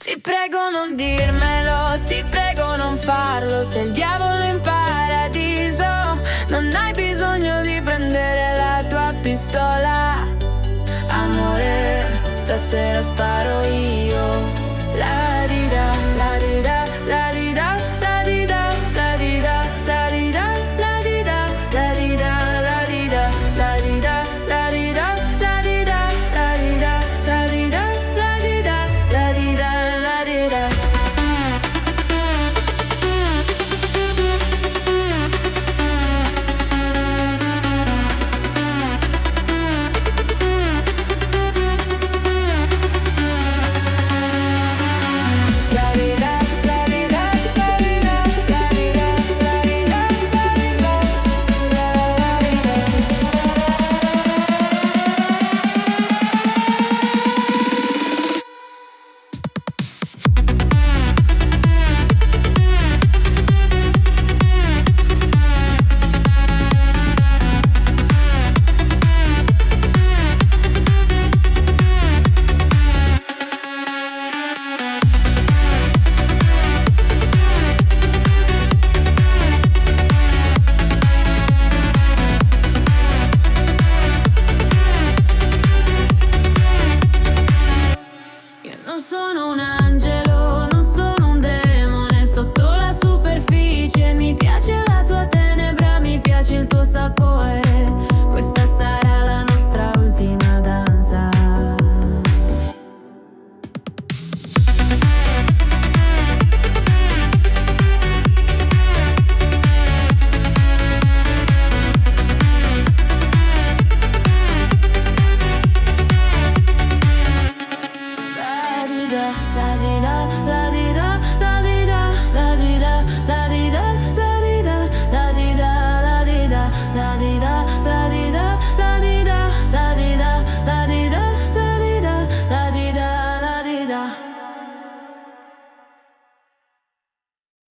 Ti prego non dirmelo, ti prego non farlo. Se il diavolo in paradiso, non hai bisogno di prendere la tua pistola. Amore, stasera sparo io. La di da, la di da, la di da, la di da, la di da, la di da, la di da, la di da, la di da, la di da, la di da, la di da, la di da, la di da, la di da, la di da, la di da. Non sono un angelo, non sono un demone, sotto la superficie mi piace la tua tenebra, mi piace il tuo sapore. Questa sarà la nostra ultima danza. La di da, la di da, la